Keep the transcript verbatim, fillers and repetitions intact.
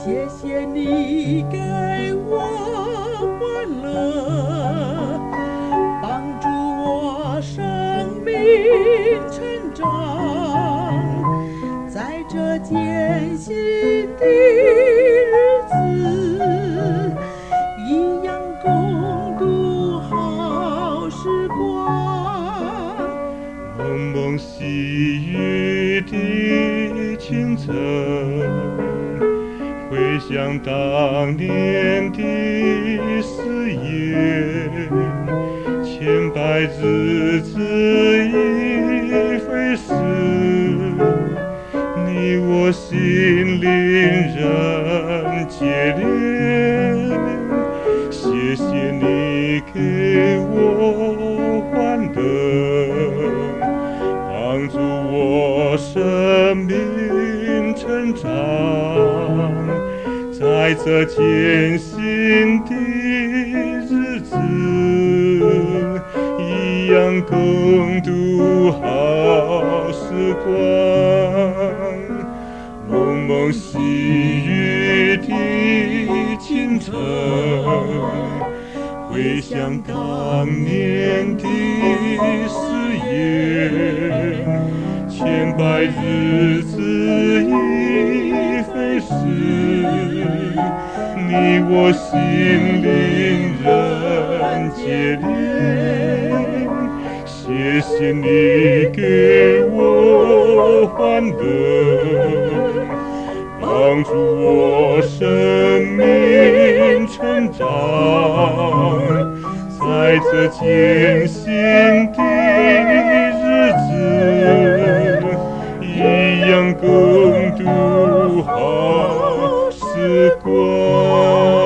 谢谢你给我欢乐，帮助我生命成长，在这艰辛的日子，一样共度好时光。 蒙蒙细雨的清晨，回想当年的誓言，千百日子已飞逝，你我心灵仍结连。谢谢你给我欢乐，帮助我生命成长，在这艰辛的日子，一样共度好时光。蒙蒙细雨的清晨，回想当年的誓言，千百日子已飞逝，你我心灵仍结连。谢谢你给我欢乐，帮助我生命成长，在这艰辛的日子，一样共度好时光。